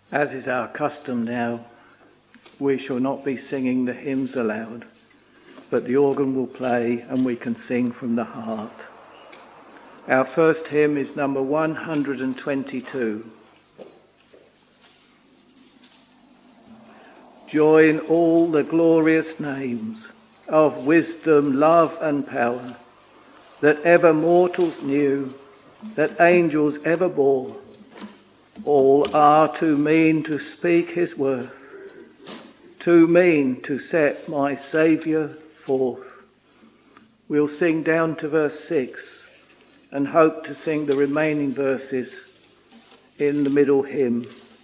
As is our custom now, we shall not be singing the hymns aloud, but the organ will play and we can sing from the heart. Our first hymn is number 122. Join all the glorious names of wisdom, love and power that ever mortals knew, that angels ever bore. All are too mean to speak his worth, too mean to set my Saviour forth. We'll sing down to verse 6 and hope to sing the remaining verses in the middle hymn.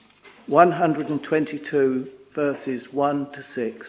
122 verses 1 to 6.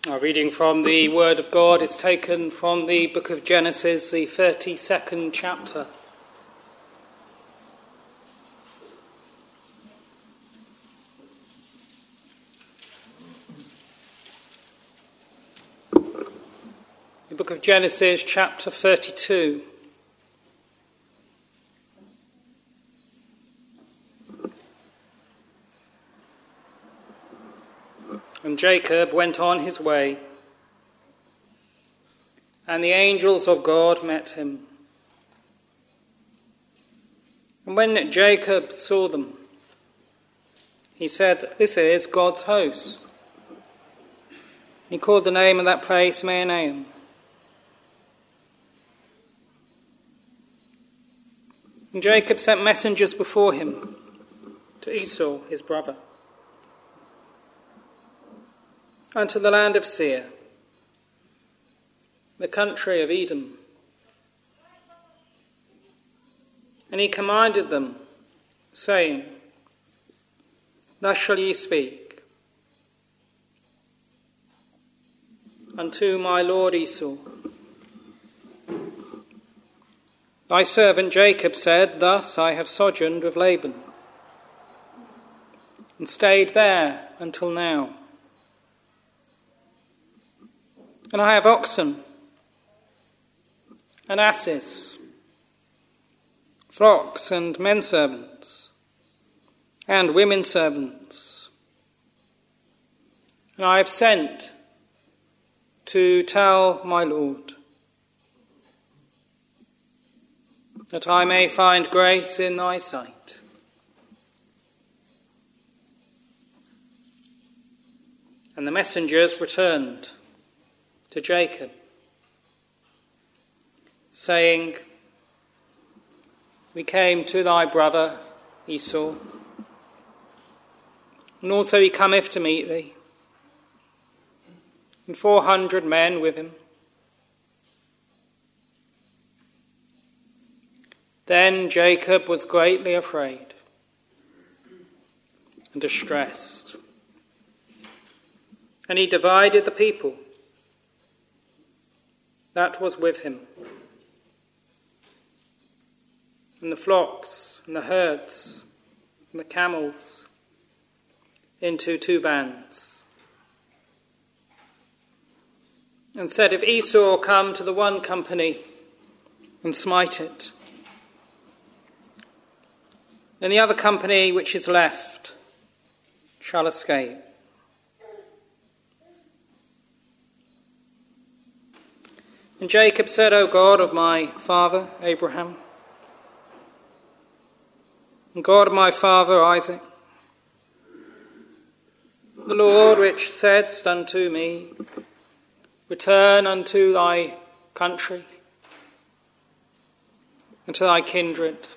Our reading from the Word of God is taken from the book of Genesis, the 32nd chapter. The book of Genesis, chapter 32. And Jacob went on his way, and the angels of God met him. And when Jacob saw them, he said, "This is God's host." He called the name of that place Mahanaim. And Jacob sent messengers before him to Esau, his brother, and to the land of Seir, the country of Edom. And he commanded them, saying, "Thus shall ye speak unto my lord Esau. Thy servant Jacob said, Thus I have sojourned with Laban, and stayed there until now. And I have oxen, and asses, flocks, and men servants, and women servants. And I have sent to tell my Lord, that I may find grace in thy sight." And the messengers returned to Jacob, saying, "We came to thy brother Esau, and also he cometh to meet thee, and 400 men with him." Then Jacob was greatly afraid and distressed, and he divided the people that was with him, and the flocks, and the herds, and the camels, into 2 bands, and said, "If Esau come to the one company and smite it, then the other company which is left shall escape." And Jacob said, "O God of my father Abraham, and God of my father Isaac, the Lord which saidst unto me, Return unto thy country and to thy kindred,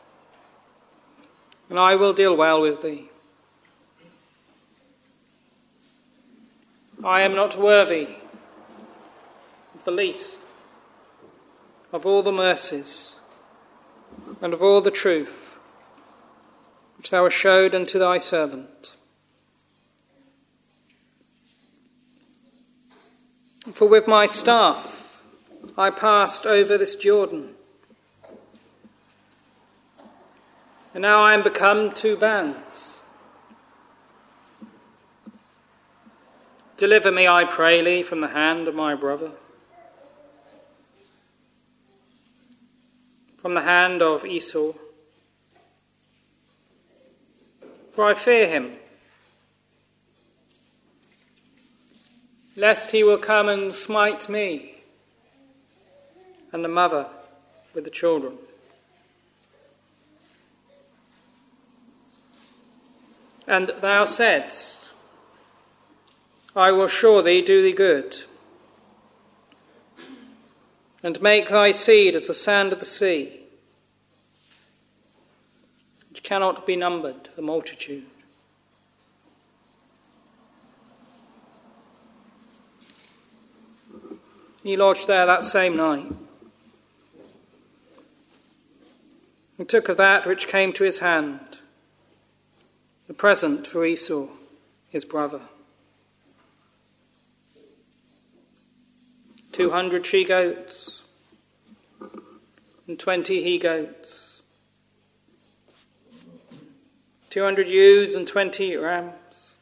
and I will deal well with thee. I am not worthy of the least of all the mercies and of all the truth which thou hast showed unto thy servant. For with my staff I passed over this Jordan, and now I am become 2 bands. Deliver me, I pray thee, from the hand of my brother, from the hand of Esau, for I fear him, lest he will come and smite me and the mother with the children." And thou saidst, "I will surely do thee good, and make thy seed as the sand of the sea, which cannot be numbered for multitude." He lodged there that same night, and took of that which came to his hand, the present for Esau, his brother. 200 she-goats, and 20 he-goats, 200 ewes and 20 rams,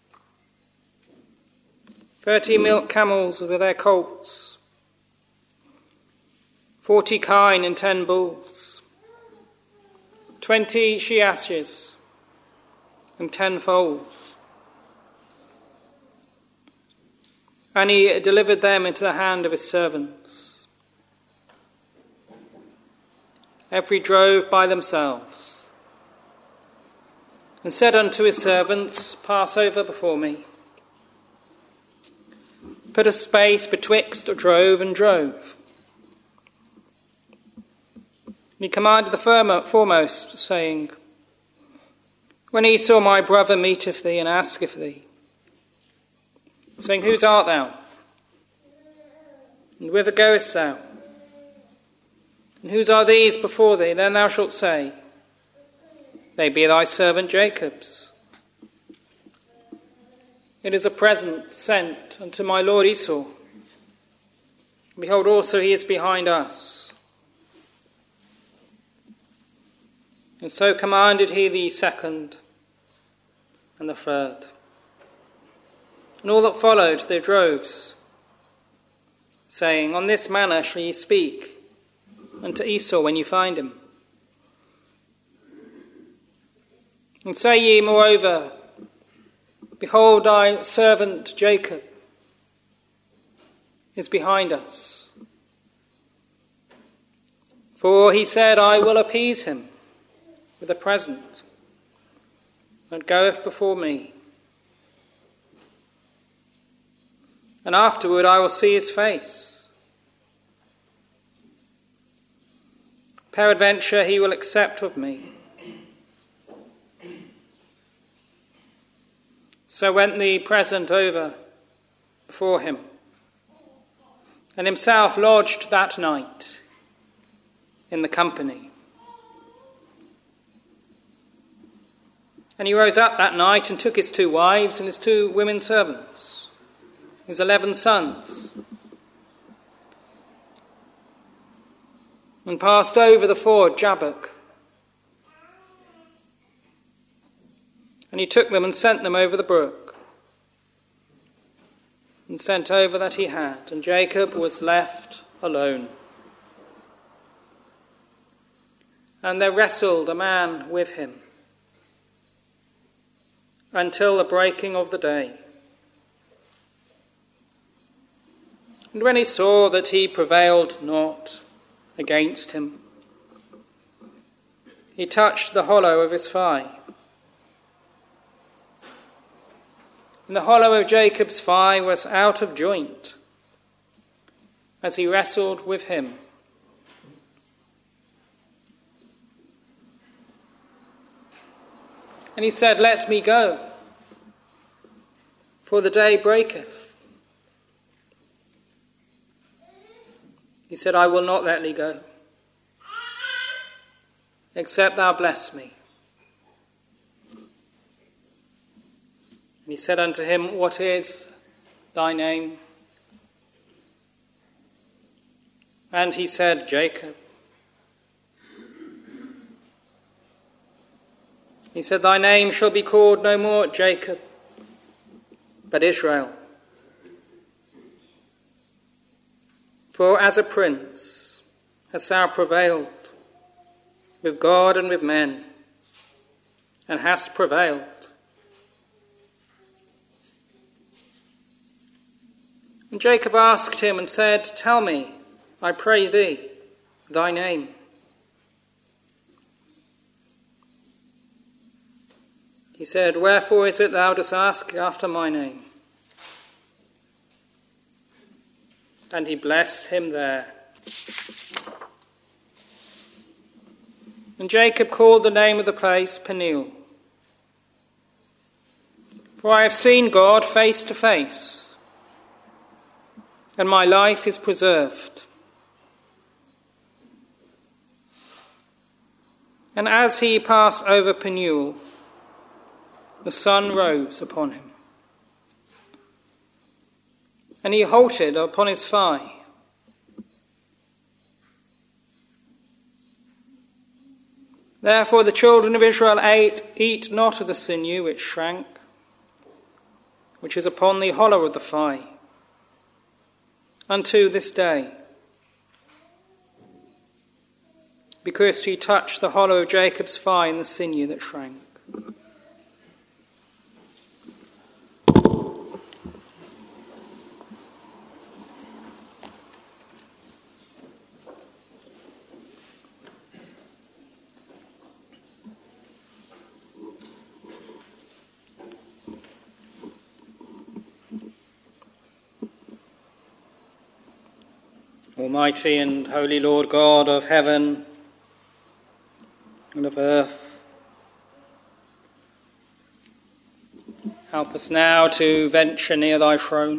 30 milk camels with their colts, 40 kine and 10 bulls, 20 she-asses and 10 foals. And he delivered them into the hand of his servants. Every drove by themselves, and said unto his servants, Pass over before me. Put a space betwixt a drove and drove. And he commanded the foremost, saying, When Esau my brother meeteth thee and asketh thee, saying, Whose art thou? And whither goest thou? And whose are these before thee? Then thou shalt say, They be thy servant Jacob's. It is a present sent unto my lord Esau. Behold, also he is behind us. And so commanded he the second and the third. And all that followed their droves, saying, On this manner shall ye speak unto Esau when you find him. And say ye moreover, Behold, thy servant Jacob is behind us. For he said, I will appease him with a present, and goeth before me. And afterward I will see his face. Peradventure he will accept of me. So went the present over before him, and himself lodged that night in the company. And he rose up that night and took his 2 wives and his 2 women servants, his 11 sons, and passed over the ford Jabbok. And he took them and sent them over the brook, and sent over that he had, and Jacob was left alone. And there wrestled a man with him until the breaking of the day. And when he saw that he prevailed not against him, he touched the hollow of his thigh. And the hollow of Jacob's thigh was out of joint as he wrestled with him. And he said, Let me go, for the day breaketh. He said, I will not let thee go, except thou bless me. And he said unto him, What is thy name? And he said, Jacob. He said, Thy name shall be called no more Jacob, but Israel. For as a prince hast thou prevailed with God and with men, and hast prevailed. And Jacob asked him and said, Tell me, I pray thee, thy name. He said, Wherefore is it thou dost ask after my name? And he blessed him there. And Jacob called the name of the place Peniel. For I have seen God face to face, and my life is preserved. And as he passed over Peniel, the sun rose upon him. And he halted upon his thigh, Therefore the children of Israel eat not of the sinew which shrank, which is upon the hollow of the thigh, unto this day, because he touched the hollow of Jacob's thigh and the sinew that shrank. Almighty and holy Lord God of heaven and of earth, help us now to venture near thy throne.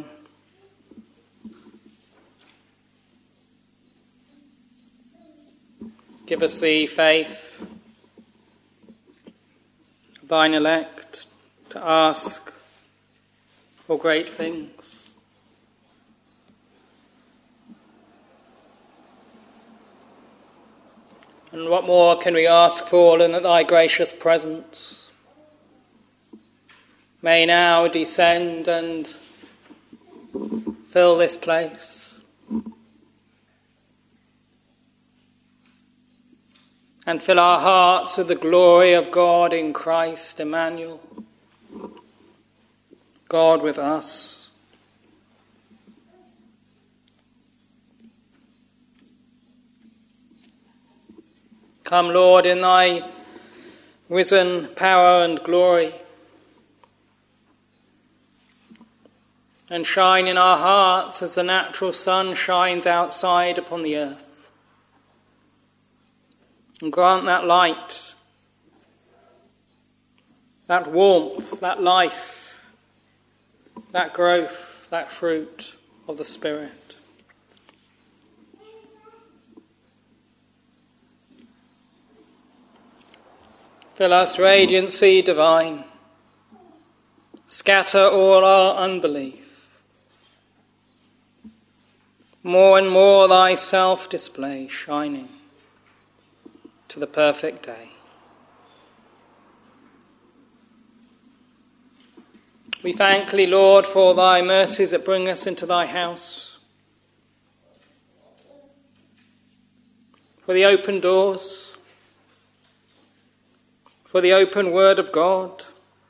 Give us the faith of thine elect to ask for great things. And what more can we ask for than that thy gracious presence may now descend and fill this place, and fill our hearts with the glory of God in Christ Emmanuel, God with us. Come, Lord, in thy risen power and glory, and shine in our hearts as the natural sun shines outside upon the earth. And grant that light, that warmth, that life, that growth, that fruit of the Spirit. Fill us, radiancy divine. Scatter all our unbelief. More and more thyself display, shining to the perfect day. We thank thee, Lord, for thy mercies that bring us into thy house, for the open doors, for the open word of God,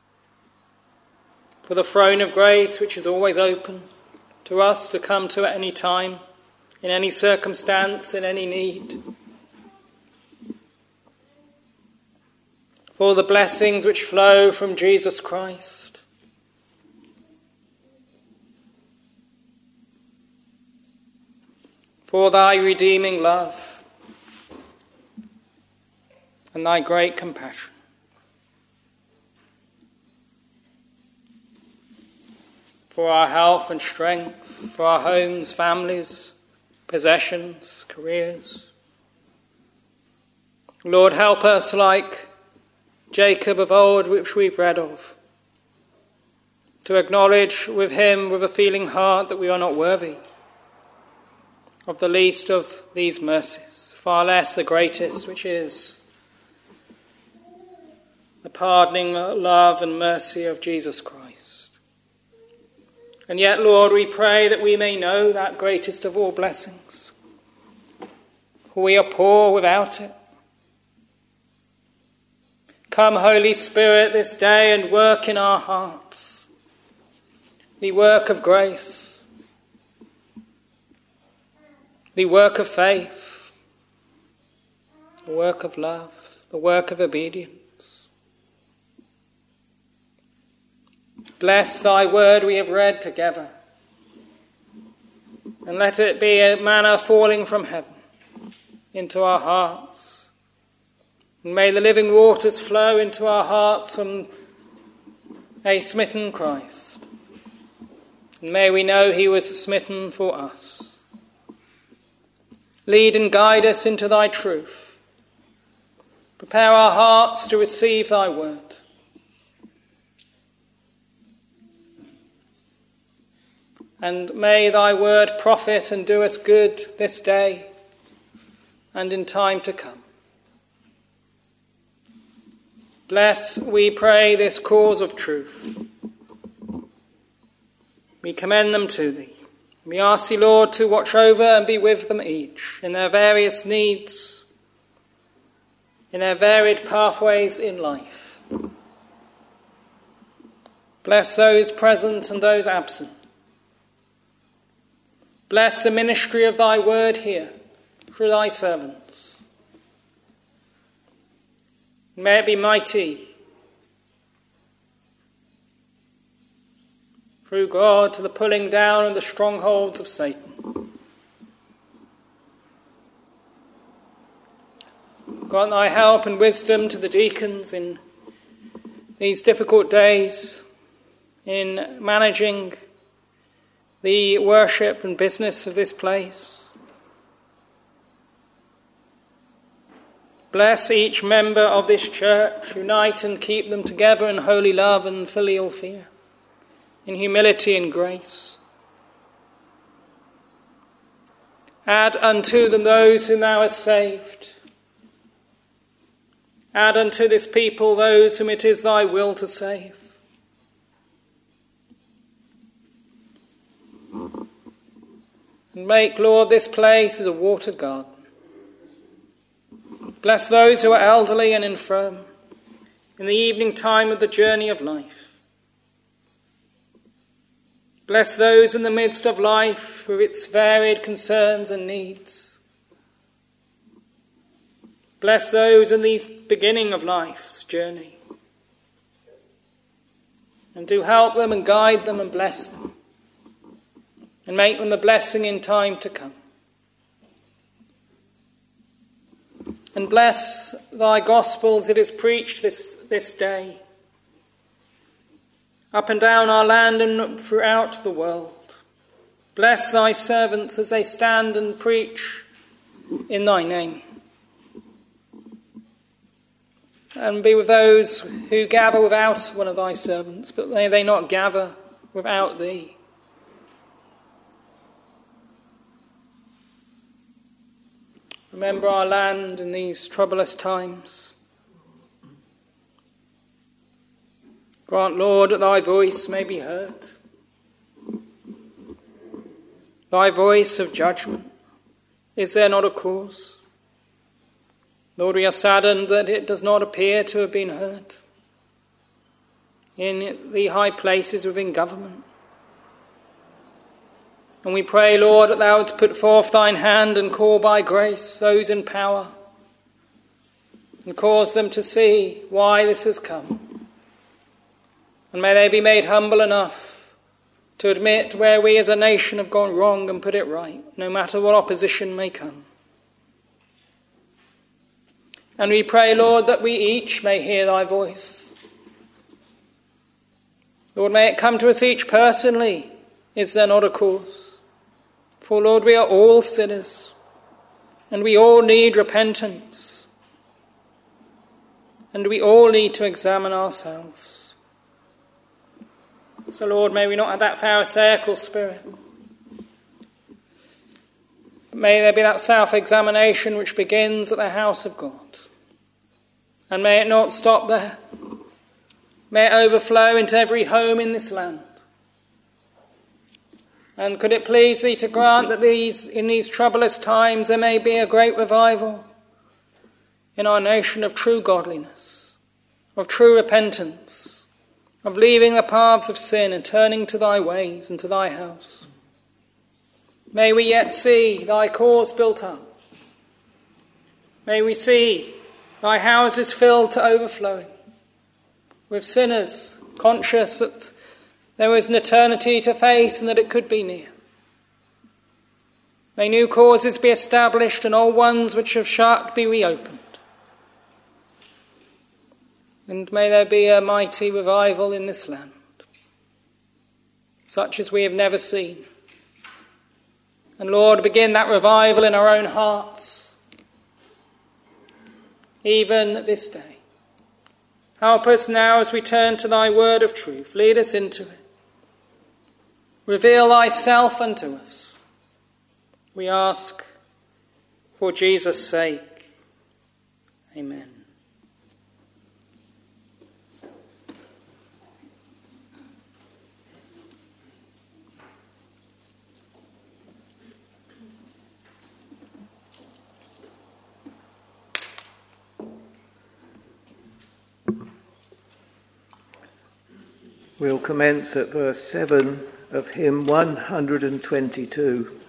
for the throne of grace which is always open to us to come to at any time, in any circumstance, in any need, for the blessings which flow from Jesus Christ, for thy redeeming love and thy great compassion. For our health and strength, for our homes, families, possessions, careers. Lord, help us like Jacob of old, which we've read of, to acknowledge with him with a feeling heart that we are not worthy of the least of these mercies, far less the greatest, which is the pardoning love and mercy of Jesus Christ. And yet, Lord, we pray that we may know that greatest of all blessings, for we are poor without it. Come, Holy Spirit, this day and work in our hearts the work of grace, the work of faith, the work of love, the work of obedience. Bless thy word we have read together, and let it be a manna falling from heaven into our hearts. And may the living waters flow into our hearts from a smitten Christ. And may we know he was smitten for us. Lead and guide us into thy truth. Prepare our hearts to receive thy word. And may thy word profit and do us good this day and in time to come. Bless, we pray, this cause of truth. We commend them to thee. We ask thee, Lord, to watch over and be with them each in their various needs, in their varied pathways in life. Bless those present and those absent. Bless the ministry of thy word here through thy servants. May it be mighty through God to the pulling down of the strongholds of Satan. Grant thy help and wisdom to the deacons in these difficult days, in managing the worship and business of this place. Bless each member of this church, unite and keep them together in holy love and filial fear, in humility and grace. Add unto them those whom thou hast saved. Add unto this people those whom it is thy will to save. And make, Lord, this place as a watered garden. Bless those who are elderly and infirm in the evening time of the journey of life. Bless those in the midst of life with its varied concerns and needs. Bless those in the beginning of life's journey. And do help them and guide them and bless them, and make them a blessing in time to come. And bless thy gospel as it is preached this day, up and down our land and throughout the world. Bless thy servants as they stand and preach in thy name. And be with those who gather without one of thy servants, but may they not gather without thee. Remember our land in these troublous times. Grant, Lord, that thy voice may be heard. Thy voice of judgment. Is there not a cause? Lord, we are saddened that it does not appear to have been heard in the high places within government. And we pray, Lord, that thou wouldst put forth thine hand and call by grace those in power, and cause them to see why this has come. And may they be made humble enough to admit where we as a nation have gone wrong and put it right, no matter what opposition may come. And we pray, Lord, that we each may hear thy voice. Lord, may it come to us each personally. Is there not a cause? For, Lord, we are all sinners, and we all need repentance, and we all need to examine ourselves. So, Lord, may we not have that pharisaical spirit. May there be that self-examination which begins at the house of God. And may it not stop there. May it overflow into every home in this land. And could it please thee to grant that in these troublous times there may be a great revival in our nation of true godliness, of true repentance, of leaving the paths of sin and turning to thy ways and to thy house. May we yet see thy cause built up. May we see thy houses filled to overflowing with sinners conscious that there was an eternity to face and that it could be near. May new causes be established and old ones which have shut be reopened. And may there be a mighty revival in this land, such as we have never seen. And Lord, begin that revival in our own hearts, even this day. Help us now as we turn to thy word of truth. Lead us into it. Reveal thyself unto us. We ask for Jesus' sake. Amen. We'll commence at verse 7 of hymn 122.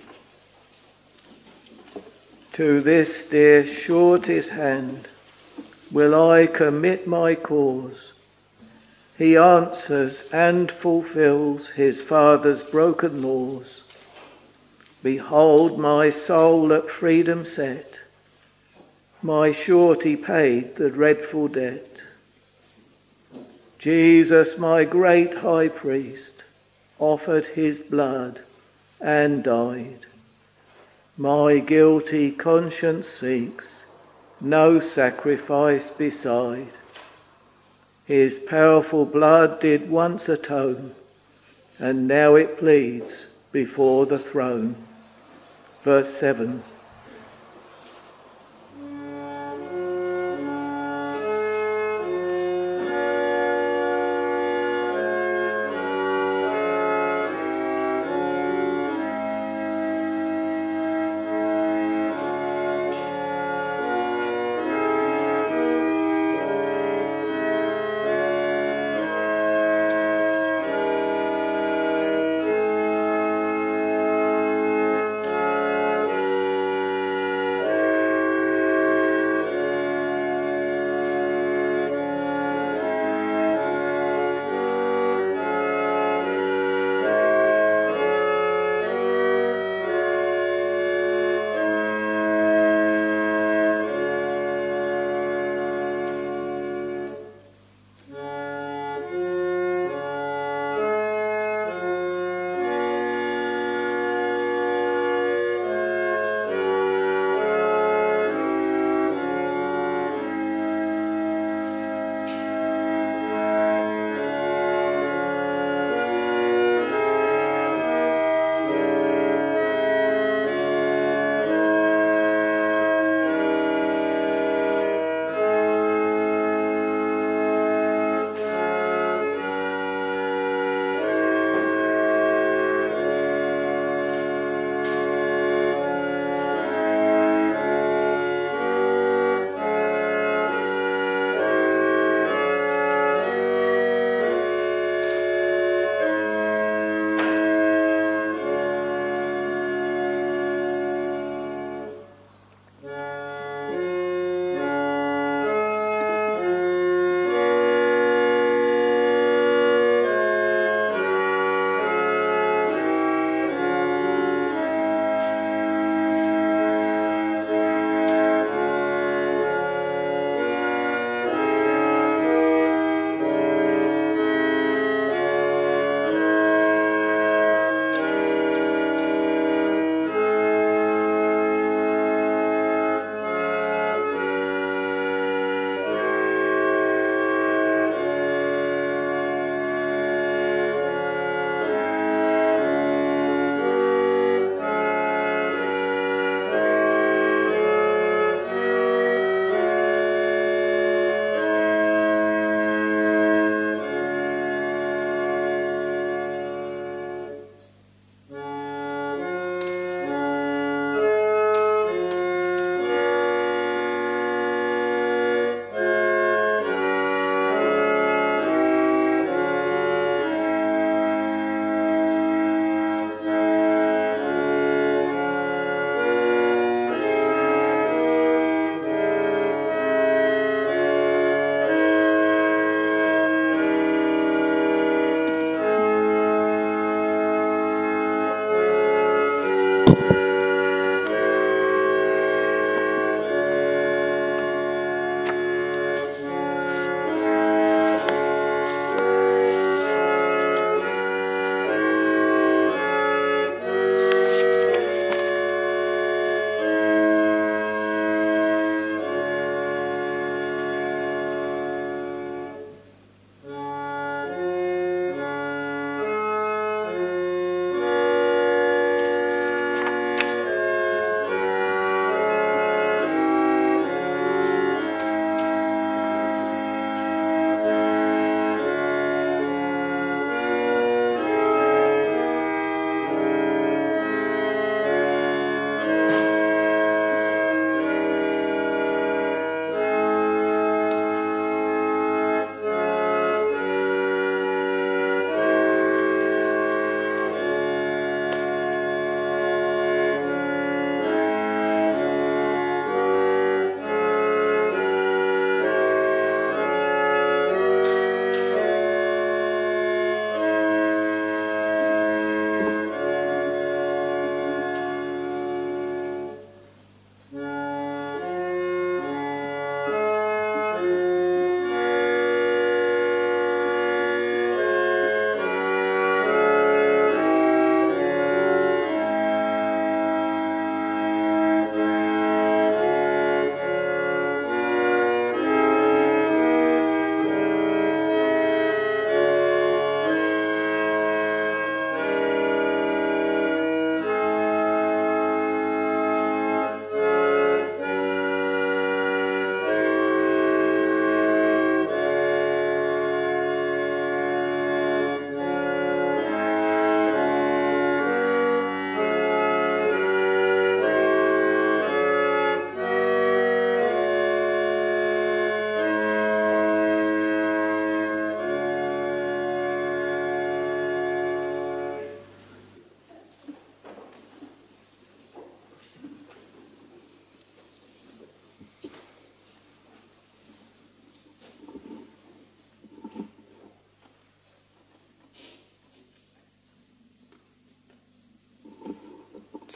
To this dear surety's hand will I commit my cause. He answers and fulfills his Father's broken laws. Behold my soul at freedom set, my surety paid the dreadful debt. Jesus, my great high priest, offered his blood and died. My guilty conscience seeks no sacrifice beside. His powerful blood did once atone, and now it pleads before the throne. Verse 7.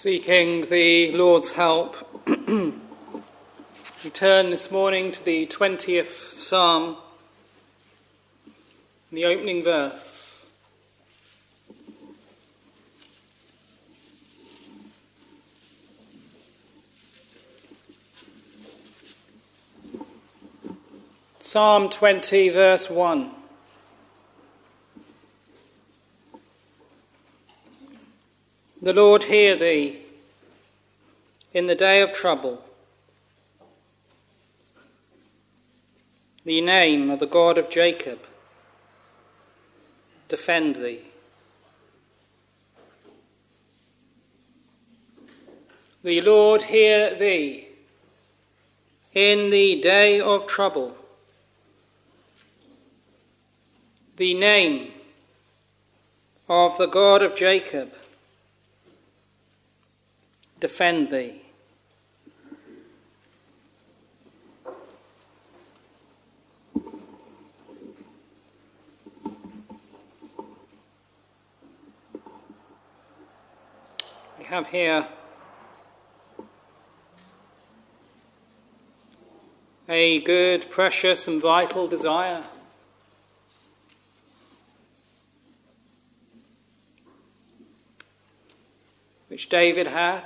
Seeking the Lord's help, we turn this morning to the 20th Psalm, the opening verse. Psalm 20, verse 1. The Lord hear thee in the day of trouble. The name of the God of Jacob defend thee. The Lord hear thee in the day of trouble. The name of the God of Jacob defend thee. We have here a good, precious and vital desire. Which David had.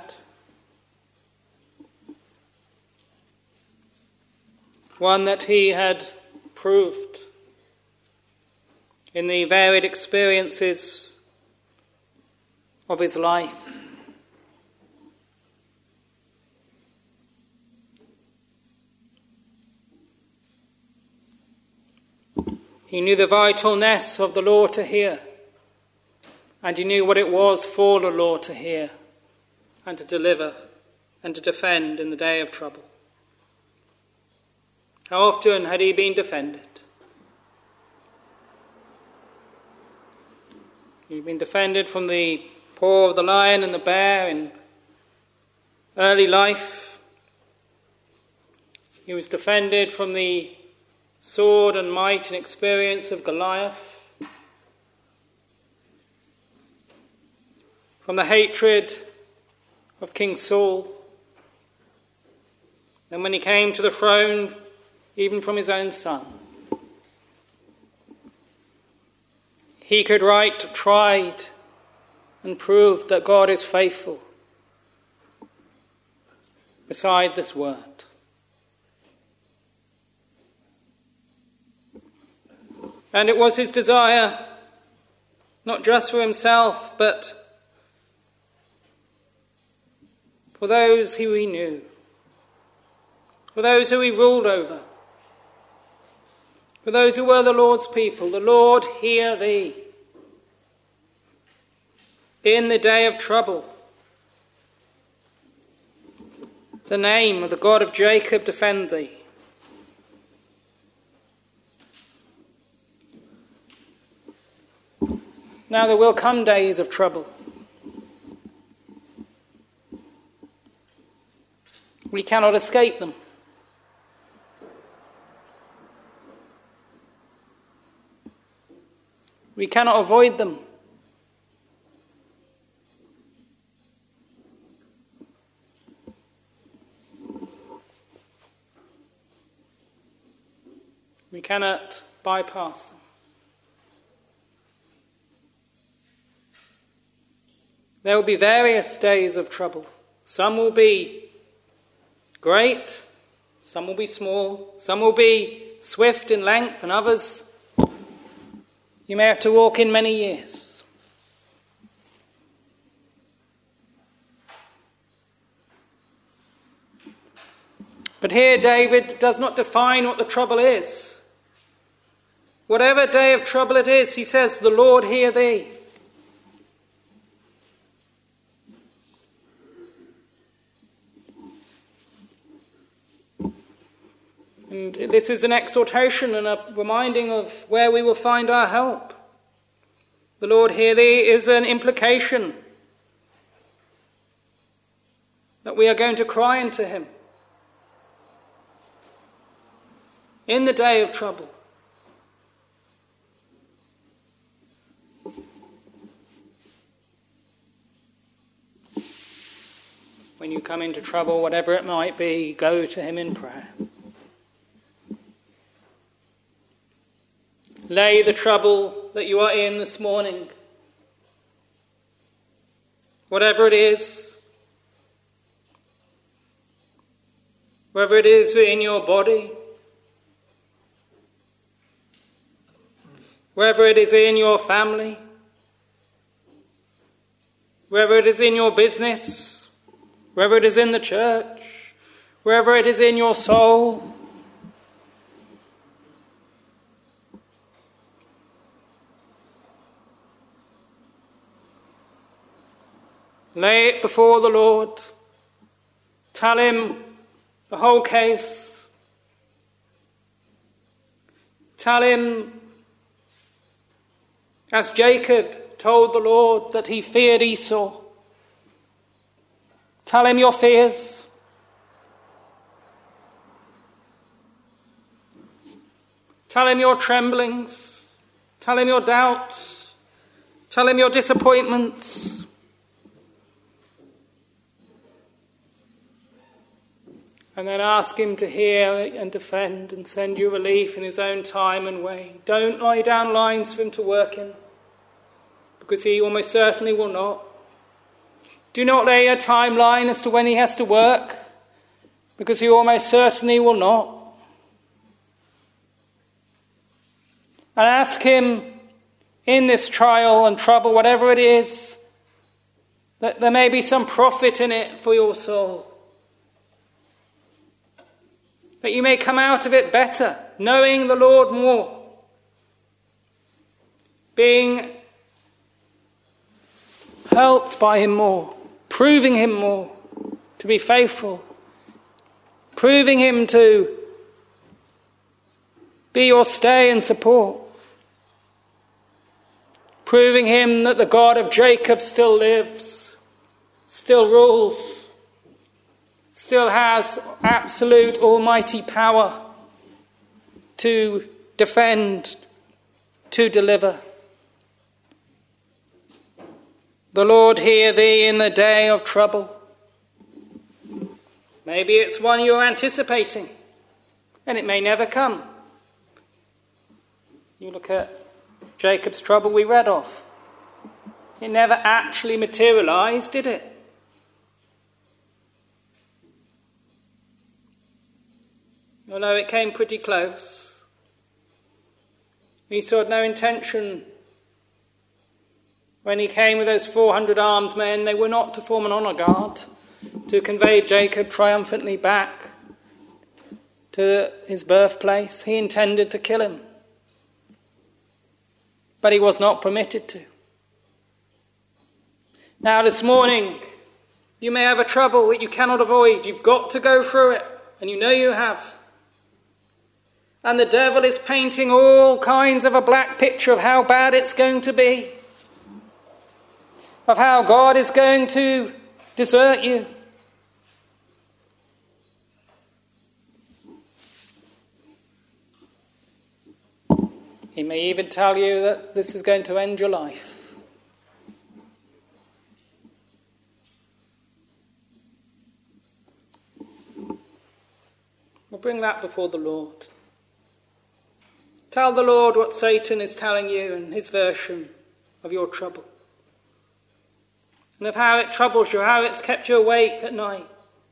One that he had proved in the varied experiences of his life. He knew the vitalness of the Lord to hear, and he knew what it was for the Lord to hear and to deliver and to defend in the day of trouble. How often had he been defended? He'd been defended from the paw of the lion and the bear in early life. He was defended from the sword and might and experience of Goliath, from the hatred of King Saul. Then when he came to the throne, even from his own son. He could write, tried, and proved that God is faithful beside this word. And it was his desire, not just for himself, but for those who he knew, for those who he ruled over, for those who were the Lord's people. The Lord hear thee in the day of trouble. The name of the God of Jacob defend thee. Now there will come days of trouble. We cannot escape them. We cannot avoid them. We cannot bypass them. There will be various days of trouble. Some will be great, some will be small, some will be swift in length, and others you may have to walk in many years. But here David does not define what the trouble is. Whatever day of trouble it is, he says, the Lord hear thee. And this is an exhortation and a reminding of where we will find our help. The Lord hear thee is an implication that we are going to cry unto him in the day of trouble. When you come into trouble, whatever it might be, go to him in prayer. Lay the trouble that you are in this morning, whatever it is, whether it is in your body, whether it is in your family, whether it is in your business, whether it is in the church, wherever it is in your soul. Lay it before the Lord. Tell him the whole case. Tell him, as Jacob told the Lord that he feared Esau. Tell him your fears. Tell him your tremblings. Tell him your doubts. Tell him your disappointments. And then ask him to hear and defend and send you relief in his own time and way. Don't lie down lines for him to work in, because he almost certainly will not. Do not lay a timeline as to when he has to work, because he almost certainly will not. And ask him in this trial and trouble, whatever it is, that there may be some profit in it for your soul. That you may come out of it better, knowing the Lord more, being helped by him more, proving him more to be faithful, proving him to be your stay and support, proving him that the God of Jacob still lives, still rules, still has absolute almighty power to defend, to deliver. The Lord hear thee in the day of trouble. Maybe it's one you're anticipating, and it may never come. You look at Jacob's trouble we read of. It never actually materialized, did it? Although it came pretty close. Esau had no intention. When he came with those 400 armed men, they were not to form an honour guard to convey Jacob triumphantly back to his birthplace. He intended to kill him, but he was not permitted to. Now this morning, you may have a trouble that you cannot avoid. You've got to go through it, and you know you have. And the devil is painting all kinds of a black picture of how bad it's going to be, of how God is going to desert you. He may even tell you that this is going to end your life. We'll bring that before the Lord. Tell the Lord what Satan is telling you in his version of your trouble, and of how it troubles you, how it's kept you awake at night.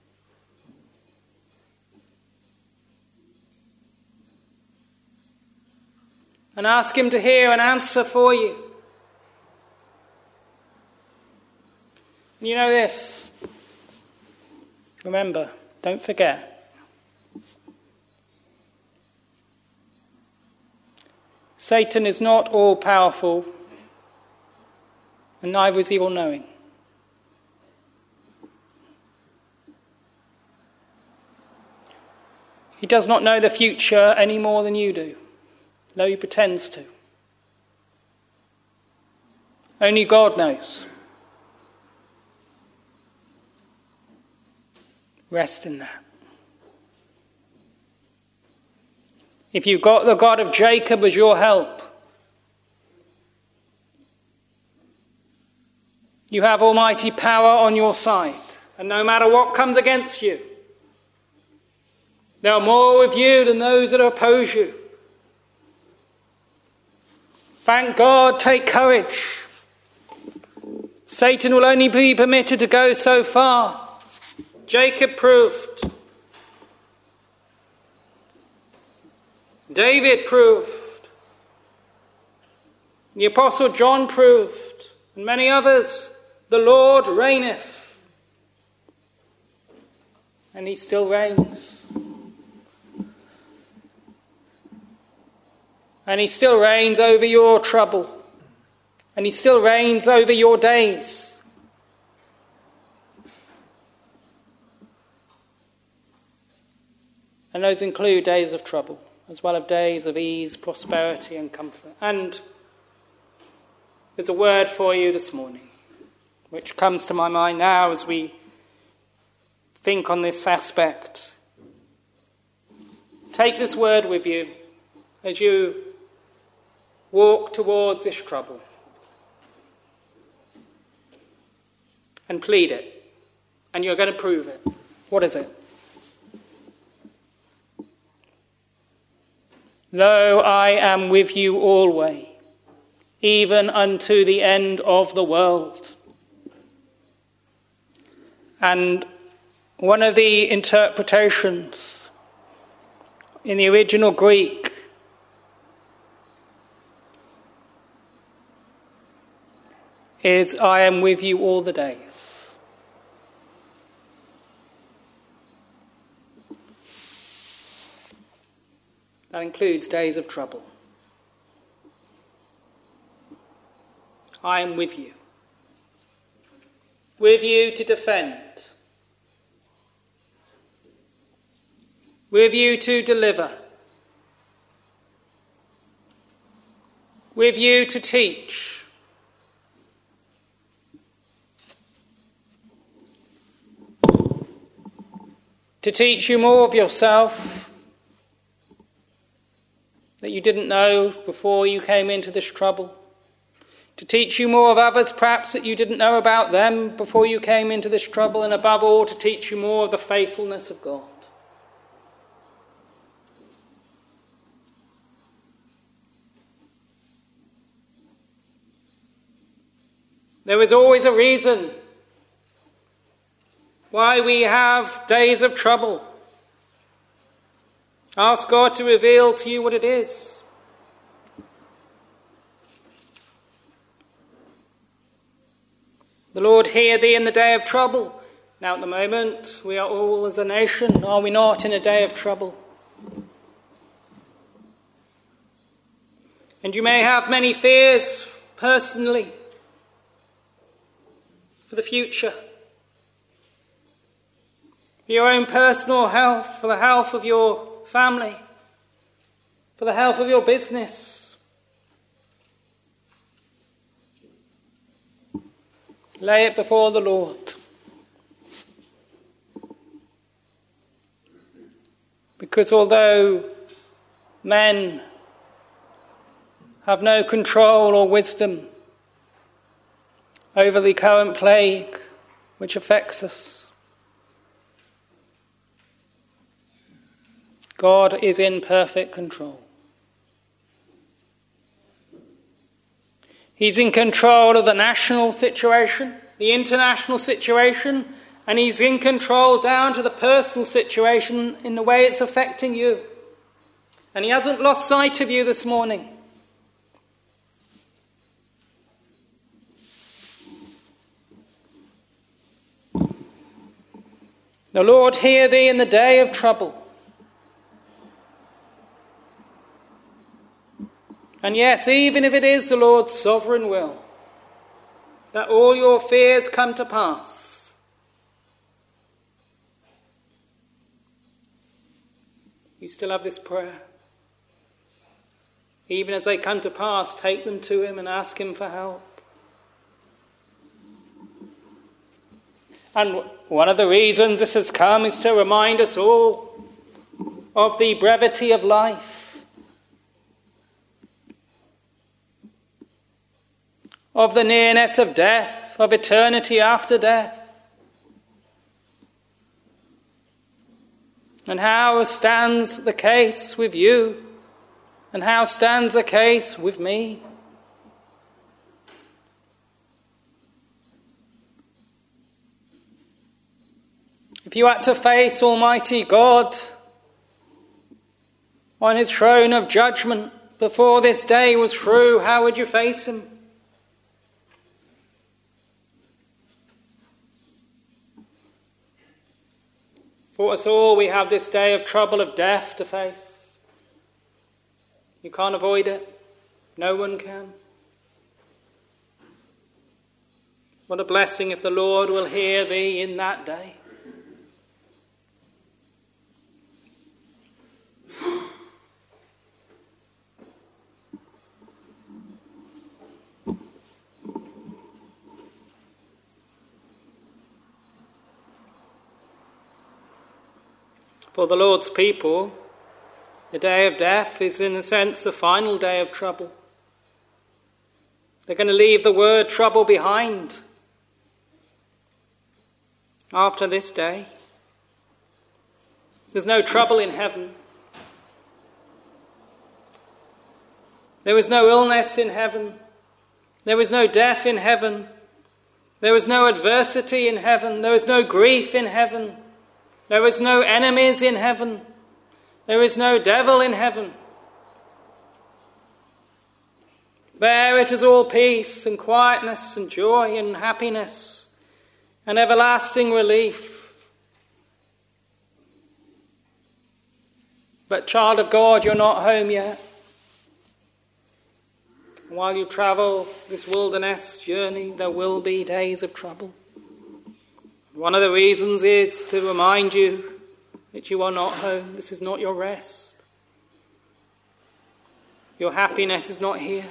And ask him to hear and answer for you. And you know this. Remember, don't forget. Satan is not all-powerful, and neither is he all-knowing. He does not know the future any more than you do, though he pretends to. Only God knows. Rest in that. If you've got the God of Jacob as your help, you have almighty power on your side. And no matter what comes against you, there are more with you than those that oppose you. Thank God, take courage. Satan will only be permitted to go so far. Jacob proved. David proved. The Apostle John proved. And many others. The Lord reigneth. And he still reigns. And he still reigns over your trouble. And he still reigns over your days. And those include days of trouble, as well as days of ease, prosperity and comfort. And there's a word for you this morning, which comes to my mind now as we think on this aspect. Take this word with you as you walk towards this trouble. And plead it. And you're going to prove it. What is it? Lo, I am with you always, even unto the end of the world. And one of the interpretations in the original Greek is, I am with you all the days. That includes days of trouble. I am with you. With you to defend. With you to deliver. With you to teach. To teach you more of yourself that you didn't know before you came into this trouble. To teach you more of others perhaps that you didn't know about them before you came into this trouble. And above all, to teach you more of the faithfulness of God. There is always a reason why we have days of trouble. Ask God to reveal to you what it is. The Lord hear thee in the day of trouble. Now at the moment we are all as a nation, are we not, in a day of trouble? And you may have many fears personally for the future. For your own personal health, for the health of your family, for the health of your business. Lay it before the Lord. Because although men have no control or wisdom over the current plague which affects us, God is in perfect control. He's in control of the national situation, the international situation, and he's in control down to the personal situation in the way it's affecting you. And he hasn't lost sight of you this morning. The Lord hear thee in the day of trouble. And yes, even if it is the Lord's sovereign will that all your fears come to pass, you still have this prayer. Even as they come to pass, take them to him and ask him for help. And one of the reasons this has come is to remind us all of the brevity of life. Of the nearness of death, of eternity after death. And how stands the case with you? And how stands the case with me? If you had to face Almighty God on his throne of judgment before this day was through, how would you face him? For us all, we have this day of trouble of death to face. You can't avoid it. No one can. What a blessing if the Lord will hear thee in that day. For the Lord's people, the day of death is in a sense the final day of trouble. They're going to leave the word trouble behind after this day. There's no trouble in heaven. There was no illness in heaven. There was no death in heaven. There was no adversity in heaven. There was no grief in heaven. There was no enemies in heaven. There is no devil in heaven. There it is all peace and quietness and joy and happiness and everlasting relief. But child of God, you're not home yet. While you travel this wilderness journey, there will be days of trouble. One of the reasons is to remind you that you are not home. This is not your rest. Your happiness is not here.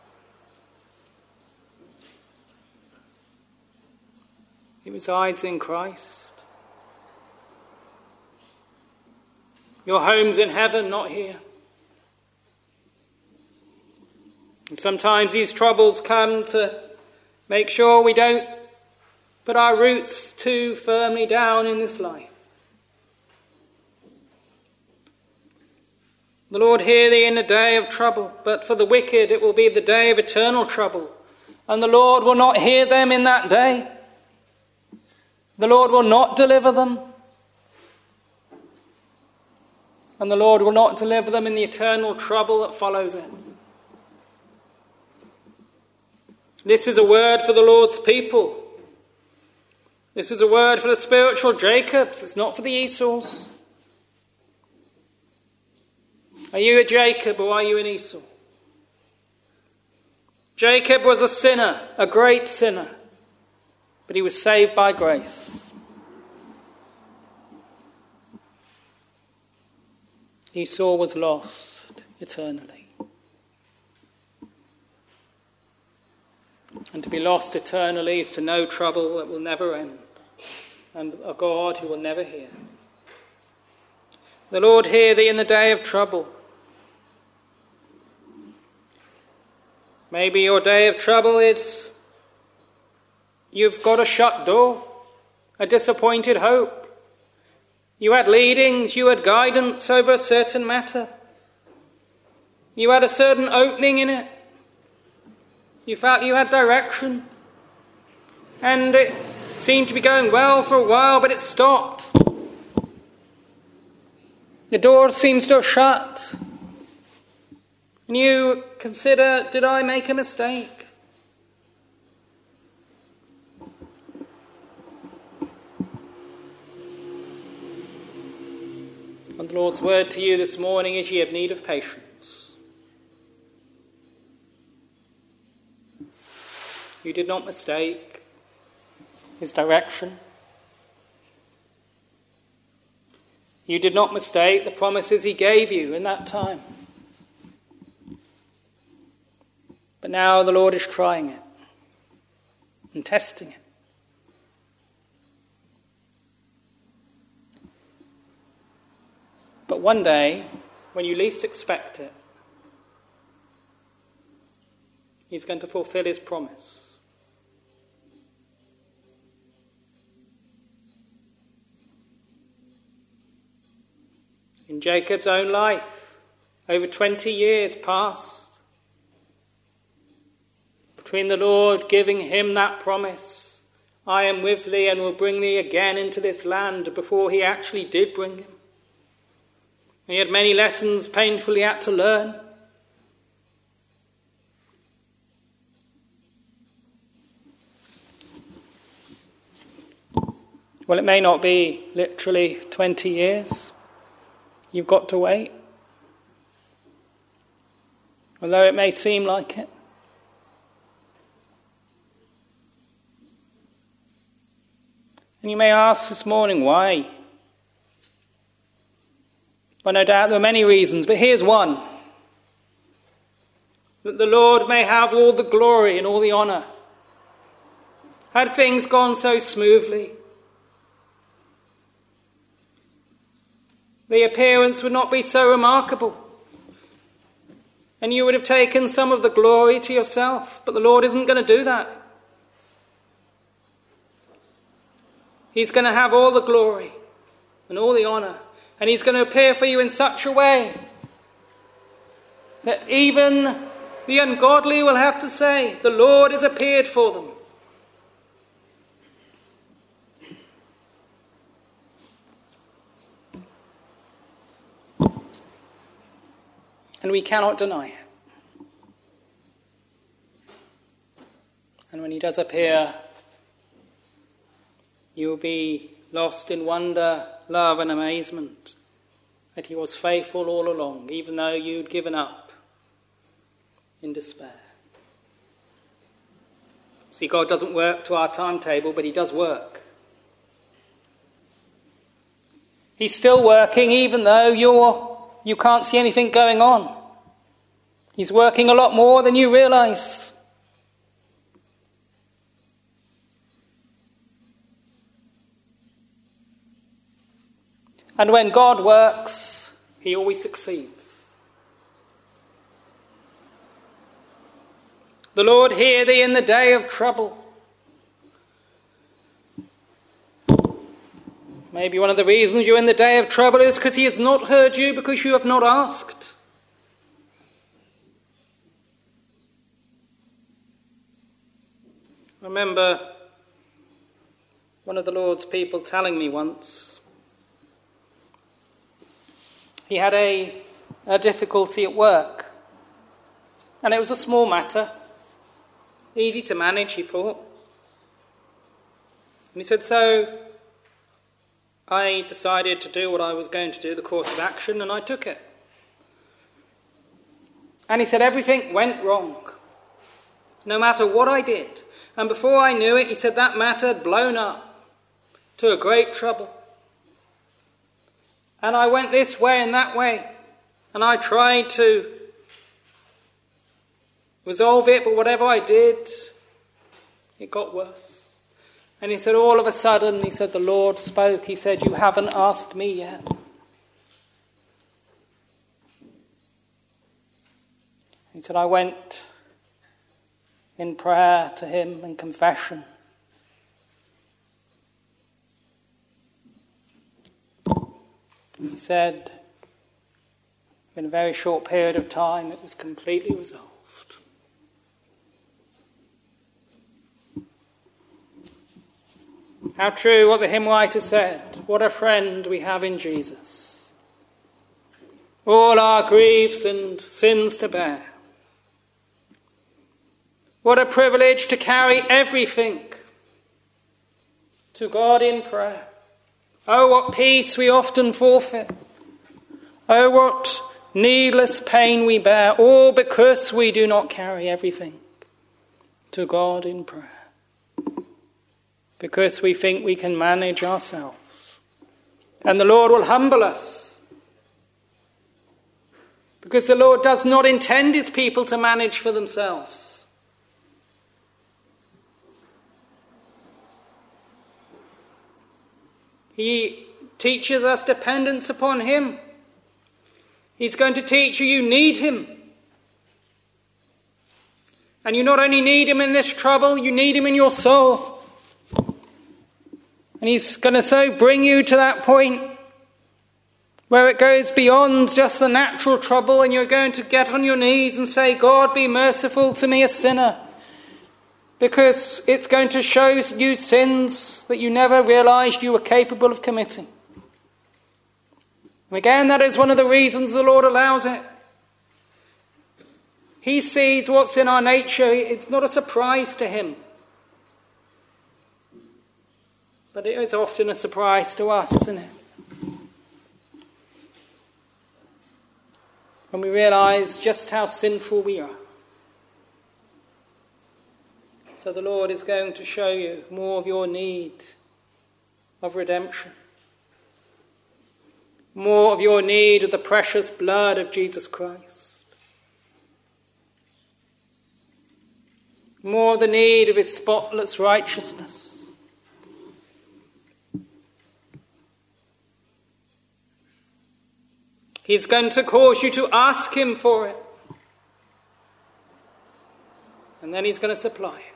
It resides in Christ. Your home's in heaven, not here. And sometimes these troubles come to make sure we don't put our roots too firmly down in this life. The Lord hear thee in the day of trouble, but for the wicked it will be the day of eternal trouble, and the Lord will not hear them in that day. The Lord will not deliver them, and the Lord will not deliver them in the eternal trouble that follows it. This is a word for the Lord's people. This is a word for the spiritual Jacobs. It's not for the Esau's. Are you a Jacob or are you an Esau? Jacob was a sinner, a great sinner, but he was saved by grace. Esau was lost eternally. And to be lost eternally is to know trouble that will never end, and a God who will never hear. The Lord hear thee in the day of trouble. Maybe your day of trouble is you've got a shut door, a disappointed hope. You had leadings, you had guidance over a certain matter. You had a certain opening in it. You felt you had direction. And it seemed to be going well for a while, but it stopped. The door seems to have shut. And you consider, did I make a mistake? And the Lord's word to you this morning is, ye have need of patience. You did not mistake his direction. You did not mistake the promises he gave you in that time. But now the Lord is trying it and testing it. But one day, when you least expect it, he's going to fulfill his promise. in Jacob's own life, over 20 years passed between the Lord giving him that promise, I am with thee and will bring thee again into this land, before he actually did bring him. He had many lessons painfully had to learn. Well, it may not be literally 20 years. You've got to wait. Although it may seem like it. And you may ask this morning, why? Well, no doubt there are many reasons, but here's one. That the Lord may have all the glory and all the honour. Had things gone so smoothly, the appearance would not be so remarkable. And you would have taken some of the glory to yourself. But the Lord isn't going to do that. He's going to have all the glory and all the honour. And he's going to appear for you in such a way that even the ungodly will have to say, the Lord has appeared for them. And we cannot deny it. And when he does appear, you will be lost in wonder, love and amazement that he was faithful all along, even though you'd given up in despair. See, God doesn't work to our timetable, but he does work. He's still working even though you can't see anything going on. He's working a lot more than you realise. And when God works, he always succeeds. The Lord hear thee in the day of trouble. Maybe one of the reasons you're in the day of trouble is because he has not heard you because you have not asked. I remember one of the Lord's people telling me once he had a difficulty at work. And it was a small matter. Easy to manage, he thought. And he said, so I decided to do what I was going to do, the course of action, and I took it. And he said, everything went wrong. No matter what I did. And before I knew it, he said, that matter had blown up to a great trouble. And I went this way and that way. And I tried to resolve it, but whatever I did, it got worse. And he said, all of a sudden, he said, the Lord spoke. He said, you haven't asked me yet. He said, I went in prayer to him and confession. He said, in a very short period of time, it was completely resolved. How true what the hymn writer said. What a friend we have in Jesus. All our griefs and sins to bear. What a privilege to carry everything to God in prayer. Oh, what peace we often forfeit. Oh, what needless pain we bear, all because we do not carry everything to God in prayer. Because we think we can manage ourselves. And the Lord will humble us. Because the Lord does not intend his people to manage for themselves. He teaches us dependence upon him. He's going to teach you need him. And you not only need him in this trouble, you need him in your soul. And he's going to so bring you to that point where it goes beyond just the natural trouble and you're going to get on your knees and say, God, be merciful to me, a sinner. Because it's going to show you sins that you never realized you were capable of committing. And again, that is one of the reasons the Lord allows it. He sees what's in our nature. It's not a surprise to him. But it is often a surprise to us, isn't it? When we realize just how sinful we are. So the Lord is going to show you more of your need of redemption. More of your need of the precious blood of Jesus Christ. More of the need of his spotless righteousness. He's going to cause you to ask him for it. And then he's going to supply it.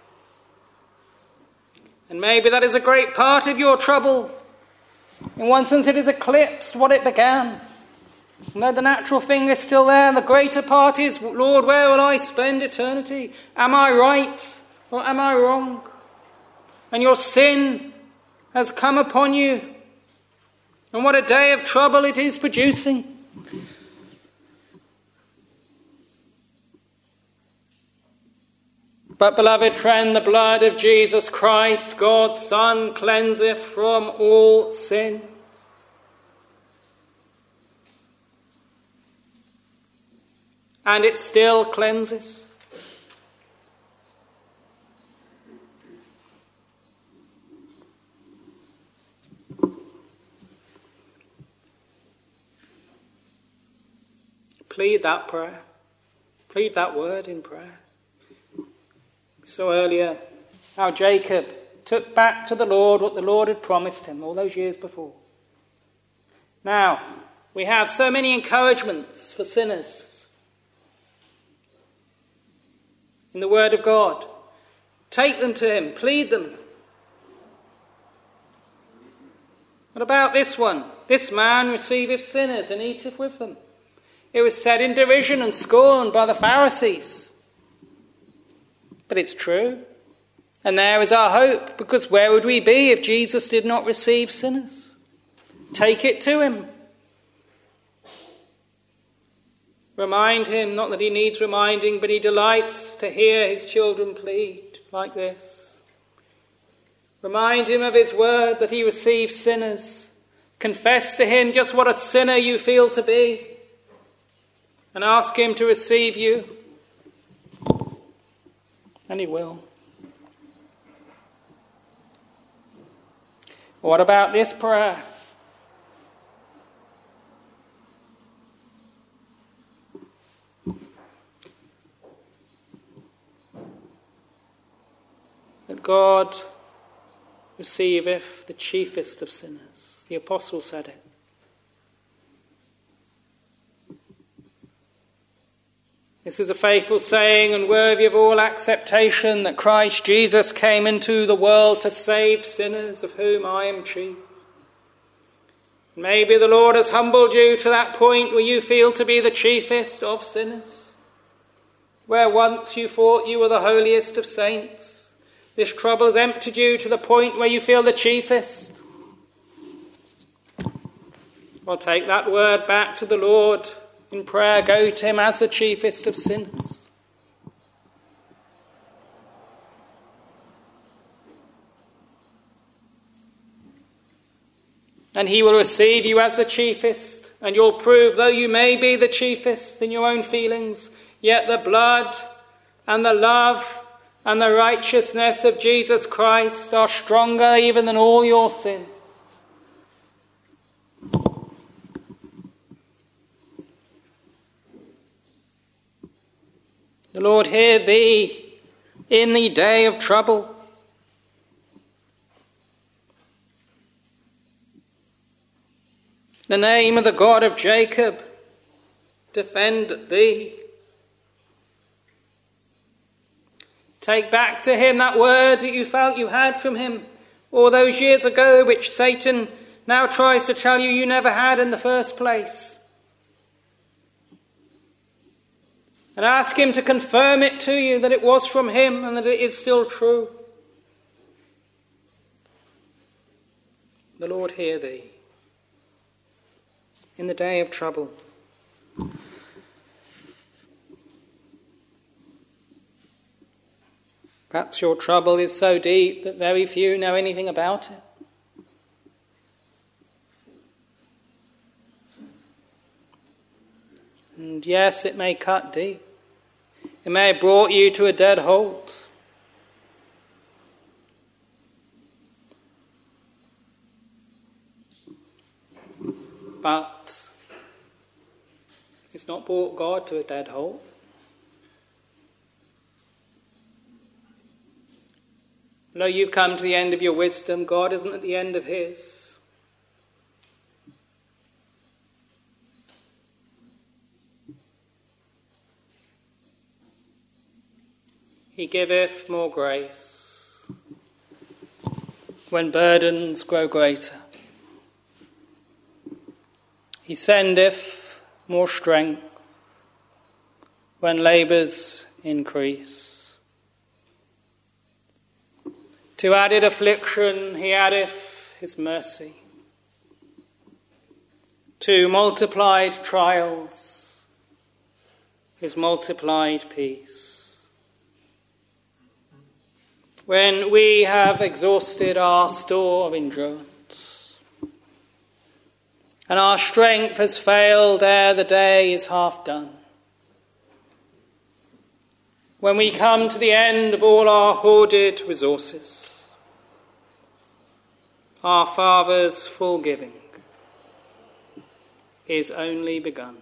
And maybe that is a great part of your trouble. In one sense, it has eclipsed what it began. No, the natural thing is still there. And the greater part is, Lord, where will I spend eternity? Am I right or am I wrong? And your sin has come upon you. And what a day of trouble it is producing. But, beloved friend, the blood of Jesus Christ, God's Son, cleanseth from all sin. And it still cleanses. Plead that prayer. Plead that word in prayer. We saw earlier how Jacob took back to the Lord what the Lord had promised him all those years before. Now, we have so many encouragements for sinners in the Word of God. Take them to him. Plead them. What about this one? This man receiveth sinners and eateth with them. It was said in derision and scorn by the Pharisees. But it's true. And there is our hope, because where would we be if Jesus did not receive sinners? Take it to him. Remind him, not that he needs reminding, but he delights to hear his children plead like this. Remind him of his word that he receives sinners. Confess to him just what a sinner you feel to be. And ask him to receive you. And he will. What about this prayer? That God receiveth the chiefest of sinners. The apostle said it. This is a faithful saying and worthy of all acceptation, that Christ Jesus came into the world to save sinners, of whom I am chief. Maybe the Lord has humbled you to that point where you feel to be the chiefest of sinners, where once you thought you were the holiest of saints. This trouble has emptied you to the point where you feel the chiefest. Well, take that word back to the Lord. In prayer, go to him as the chiefest of sinners. And he will receive you as the chiefest, and you'll prove, though you may be the chiefest in your own feelings, yet the blood and the love and the righteousness of Jesus Christ are stronger even than all your sin. The Lord hear thee in the day of trouble. The name of the God of Jacob defend thee. Take back to him that word that you felt you had from him all those years ago, which Satan now tries to tell you you never had in the first place. And ask him to confirm it to you that it was from him and that it is still true. The Lord hear thee in the day of trouble. Perhaps your trouble is so deep that very few know anything about it. And yes, it may cut deep. It may have brought you to a dead halt. But it's not brought God to a dead halt. Though you've come to the end of your wisdom, God isn't at the end of his. He giveth more grace when burdens grow greater. He sendeth more strength when labours increase. To added affliction he addeth his mercy. To multiplied trials his multiplied peace. When we have exhausted our store of endurance, and our strength has failed ere the day is half done, when we come to the end of all our hoarded resources, our Father's full giving is only begun.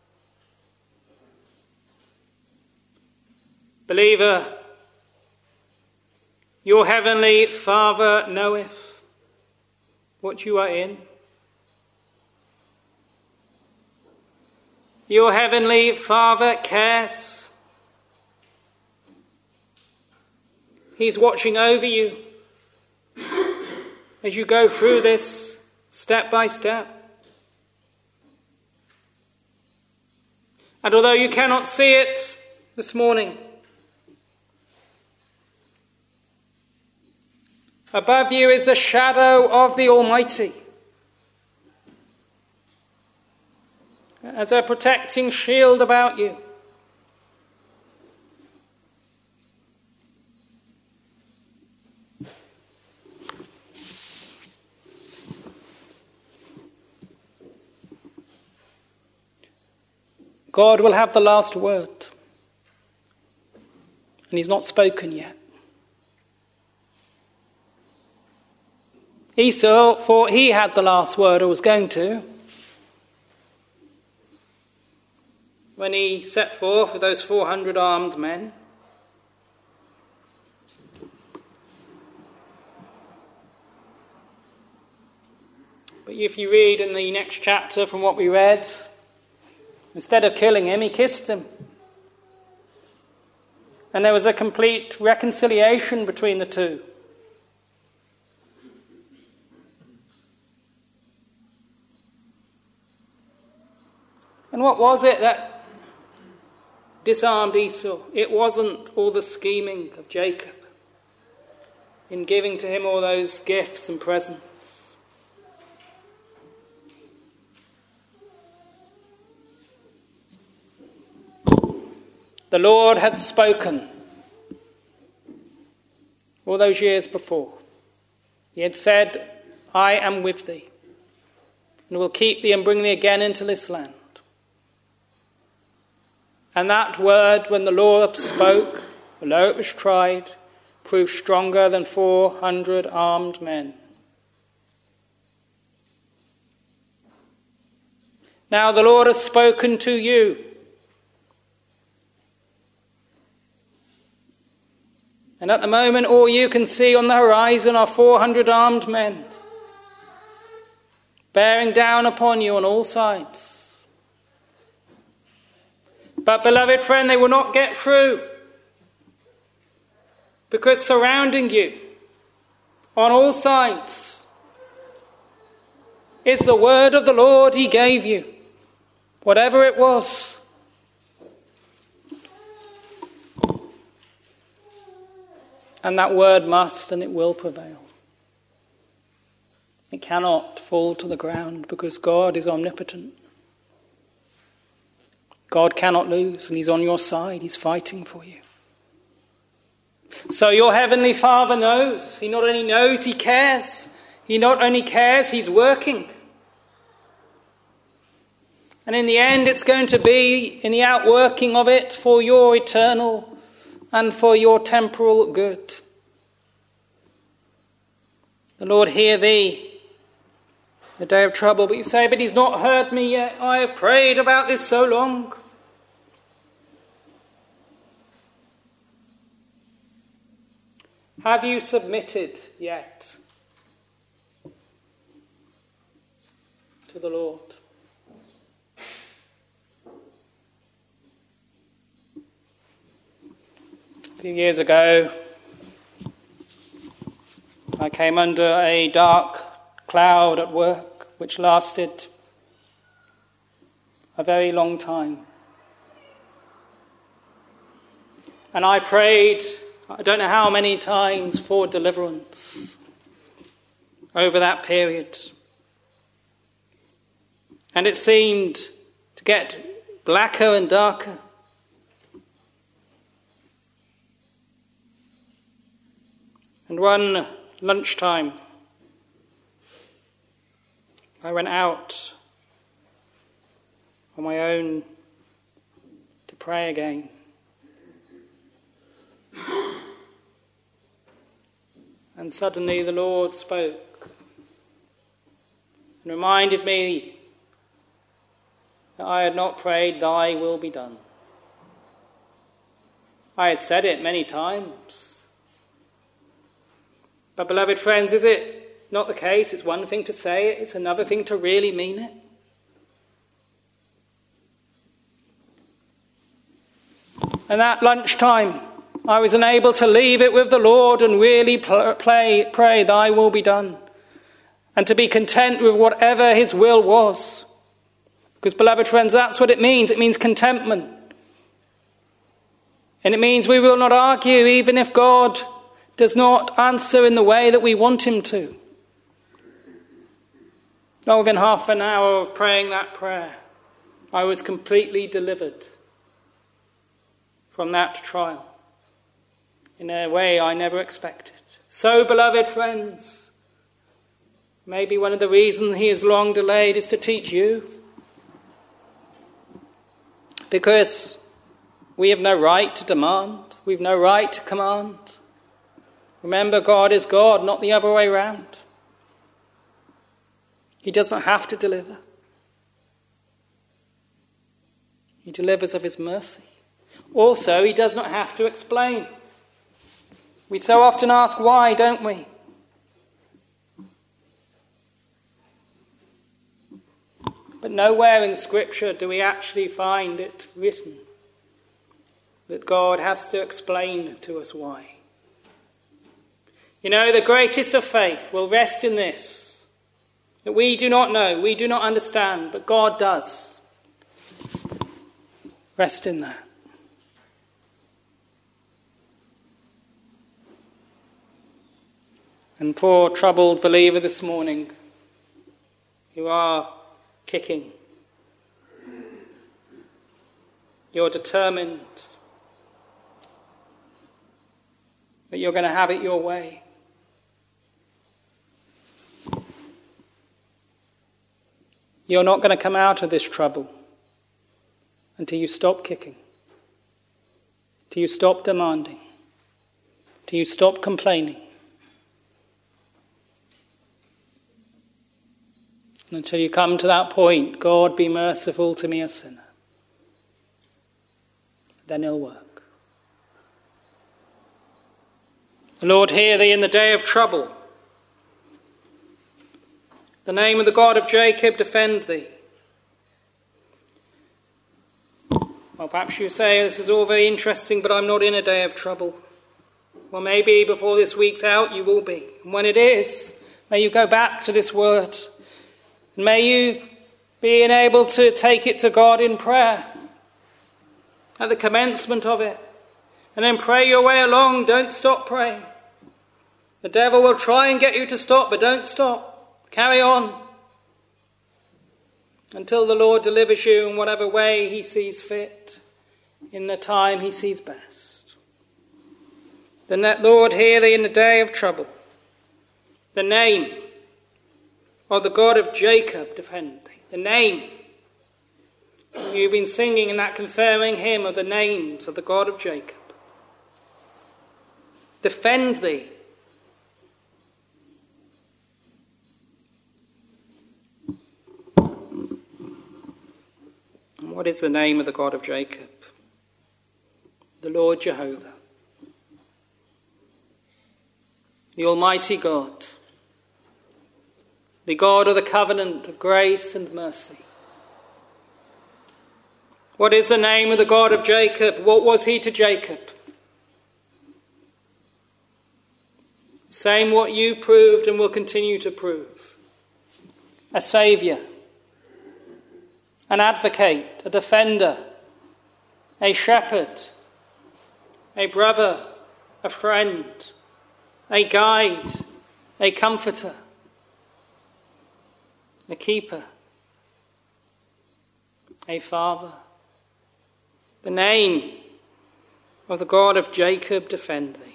Believer, your heavenly Father knoweth what you are in. Your heavenly Father cares. He's watching over you as you go through this step by step. And although you cannot see it this morning, above you is a shadow of the Almighty, as a protecting shield about you. God will have the last word, and he's not spoken yet. Esau thought he had the last word, or was going to, when he set forth with those 400 armed men. But if you read in the next chapter from what we read, instead of killing him, he kissed him. And there was a complete reconciliation between the two. And what was it that disarmed Esau? It wasn't all the scheming of Jacob in giving to him all those gifts and presents. The Lord had spoken all those years before. He had said, I am with thee, and will keep thee and bring thee again into this land. And that word, when the Lord spoke, although it was tried, proved stronger than 400 armed men. Now the Lord has spoken to you. And at the moment, all you can see on the horizon are 400 armed men, bearing down upon you on all sides. But, beloved friend, they will not get through, because surrounding you on all sides is the word of the Lord he gave you, whatever it was. And that word must and it will prevail. It cannot fall to the ground because God is omnipotent. God cannot lose, and he's on your side. He's fighting for you. So your heavenly Father knows. He not only knows, he cares. He not only cares, he's working. And in the end, it's going to be in the outworking of it for your eternal and for your temporal good. The Lord hear thee the day of trouble. But you say, but he's not heard me yet. I have prayed about this so long. Have you submitted yet to the Lord? A few years ago, I came under a dark cloud at work, which lasted a very long time. And I prayed, I don't know how many times, for deliverance over that period. And it seemed to get blacker and darker. And one lunchtime, I went out on my own to pray again. And suddenly the Lord spoke and reminded me that I had not prayed, thy will be done. I had said it many times. But beloved friends, is it not the case? It's one thing to say it, it's another thing to really mean it. And that lunchtime, I was unable to leave it with the Lord and really pray, thy will be done. And to be content with whatever his will was. Because, beloved friends, that's what it means. It means contentment. And it means we will not argue even if God does not answer in the way that we want him to. Not within half an hour of praying that prayer, I was completely delivered from that trial in a way I never expected. So, beloved friends, maybe one of the reasons he is long delayed is to teach you. Because we have no right to demand. We have no right to command. Remember, God is God, not the other way around. He does not have to deliver. He delivers of his mercy. Also, he does not have to explain. We so often ask why, don't we? But nowhere in Scripture do we actually find it written that God has to explain to us why. You know, the greatest of faith will rest in this, that we do not know, we do not understand, but God does. Rest in that. And poor troubled believer this morning, you are kicking. You're determined that you're going to have it your way. You're not going to come out of this trouble until you stop kicking, till you stop demanding, till you stop complaining, and until you come to that point, God, be merciful to me, a sinner. Then he'll work. The Lord hear thee in the day of trouble. The name of the God of Jacob defend thee. Well, perhaps you say, this is all very interesting, but I'm not in a day of trouble. Well, maybe before this week's out you will be. And when it is, may you go back to this word. And may you be enabled to take it to God in prayer at the commencement of it. And then pray your way along. Don't stop praying. The devil will try and get you to stop, but don't stop. Carry on until the Lord delivers you in whatever way he sees fit, in the time he sees best. The Lord hear thee in the day of trouble. The name of the God of Jacob defend thee. The name. You've been singing in that confirming hymn of the names of the God of Jacob. Defend thee. And what is the name of the God of Jacob? The Lord Jehovah. The Almighty God. The God of the covenant of grace and mercy. What is the name of the God of Jacob? What was he to Jacob? Same what you proved and will continue to prove. A saviour, an advocate, a defender, a shepherd, a brother, a friend, a guide, a comforter, a keeper, a father. The name of the God of Jacob defend thee.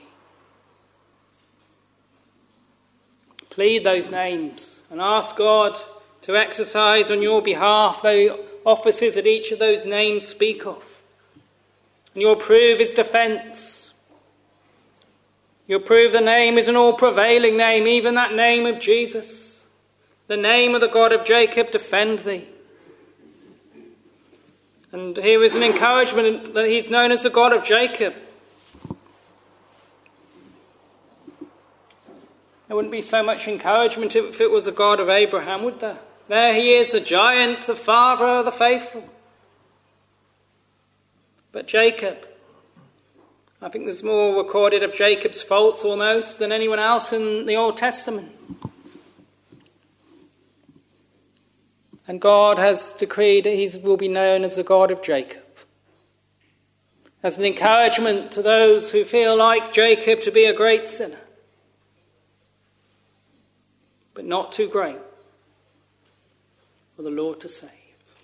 Plead those names and ask God to exercise on your behalf the offices that each of those names speak of. And you'll prove his defence. You'll prove the name is an all-prevailing name, even that name of Jesus. The name of the God of Jacob defend thee. And here is an encouragement that he's known as the God of Jacob. There wouldn't be so much encouragement if it was a God of Abraham, would there? There he is, a giant, the father of the faithful. But Jacob, I think there's more recorded of Jacob's faults almost than anyone else in the Old Testament. And God has decreed that he will be known as the God of Jacob. As an encouragement to those who feel like Jacob to be a great sinner, but not too great for the Lord to save.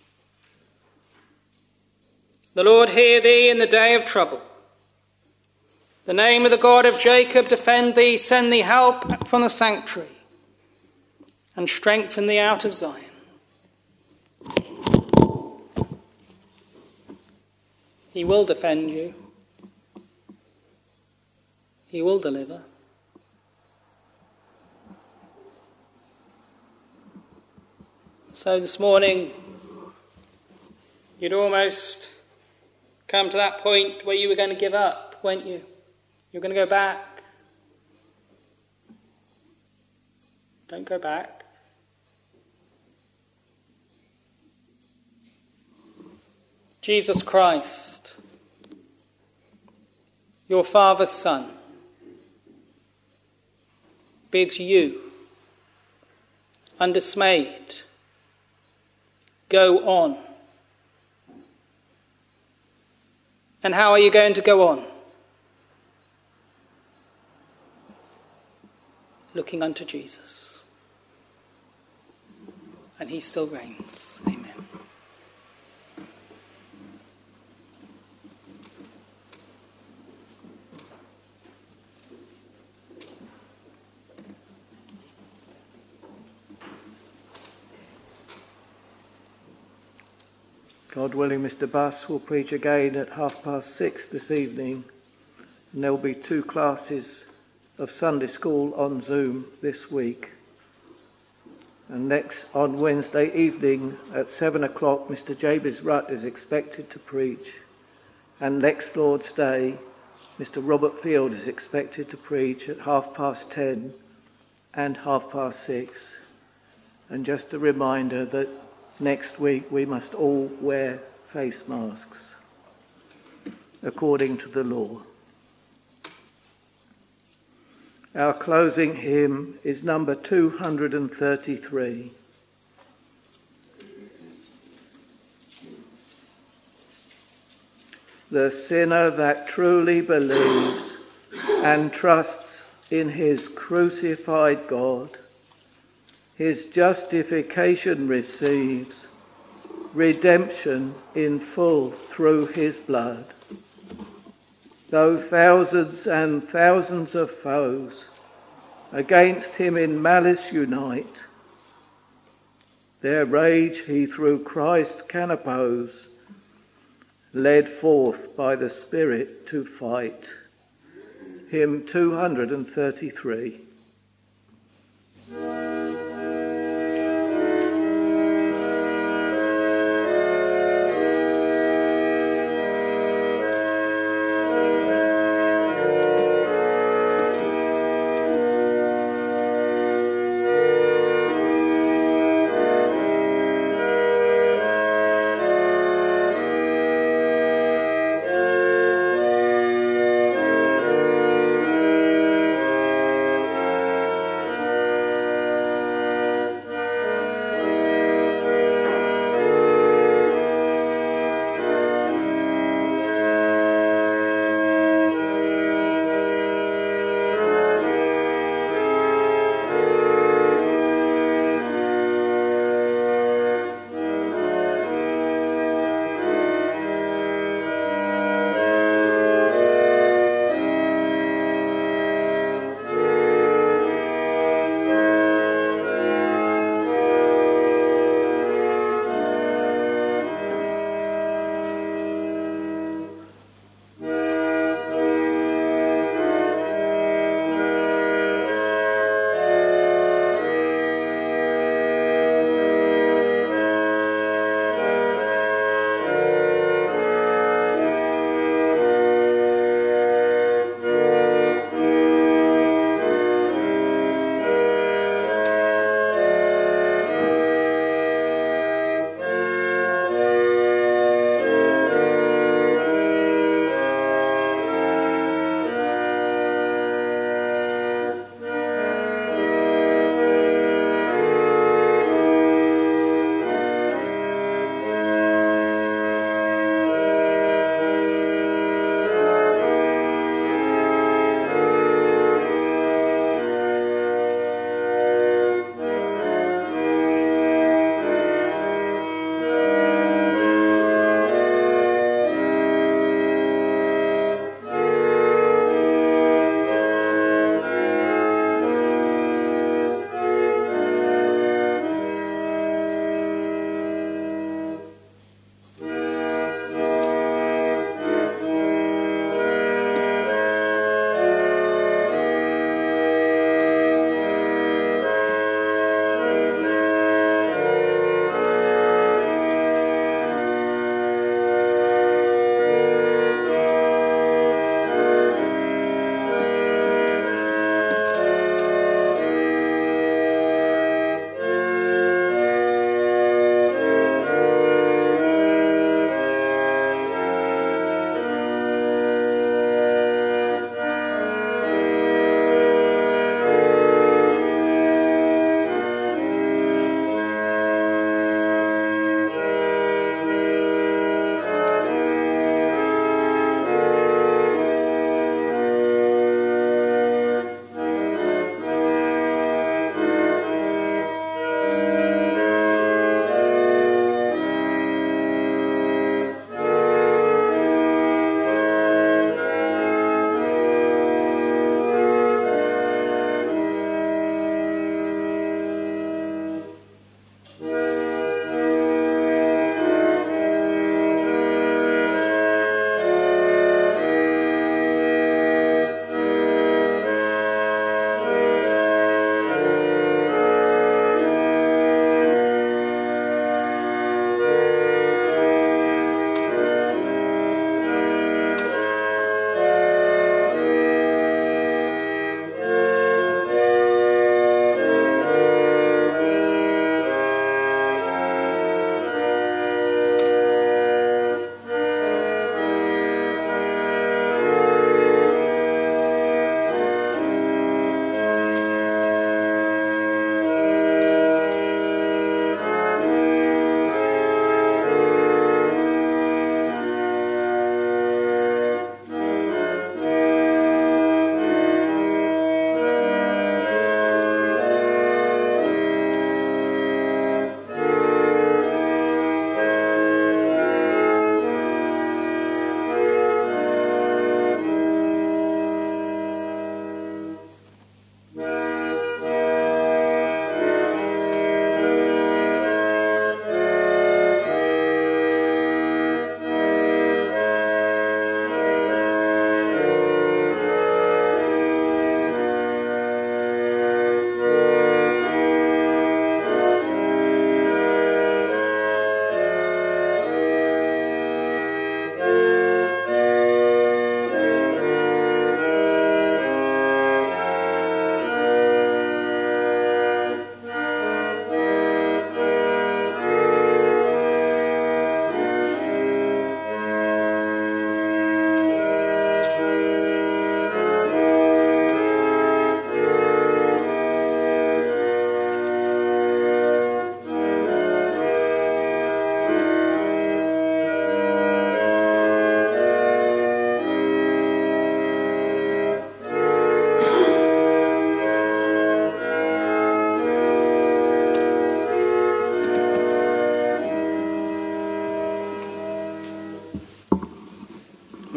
The Lord hear thee in the day of trouble. The name of the God of Jacob defend thee, send thee help from the sanctuary, and strengthen thee out of Zion. He will defend you. He will deliver. So this morning, you'd almost come to that point where you were going to give up, weren't you? You're going to go back. Don't go back. Jesus Christ, your Father's Son, bids you, undismayed, go on. And how are you going to go on? Looking unto Jesus. And he still reigns. Amen. God willing, Mr. Buss will preach again at 6:30 this evening, and there will be 2 classes of Sunday school on Zoom this week. And next, on Wednesday evening at 7 o'clock, Mr. Jabez Rutt is expected to preach. And next Lord's Day, Mr. Robert Field is expected to preach at 10:30 and 6:30. And just a reminder that next week we must all wear face masks according to the law. Our closing hymn is number 233. the sinner that truly believes and trusts in his crucified God, his justification receives, redemption in full through his blood. Though thousands and thousands of foes against him in malice unite, their rage he through Christ can oppose, led forth by the Spirit to fight. Hymn 233.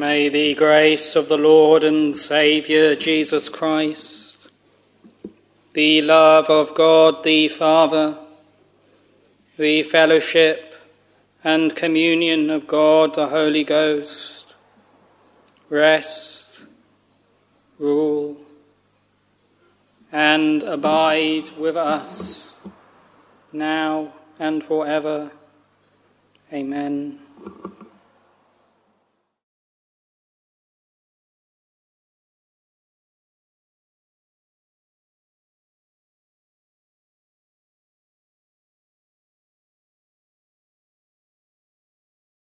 May the grace of the Lord and Saviour Jesus Christ, the love of God the Father, the fellowship and communion of God the Holy Ghost, rest, rule, and abide with us now and forever. Amen.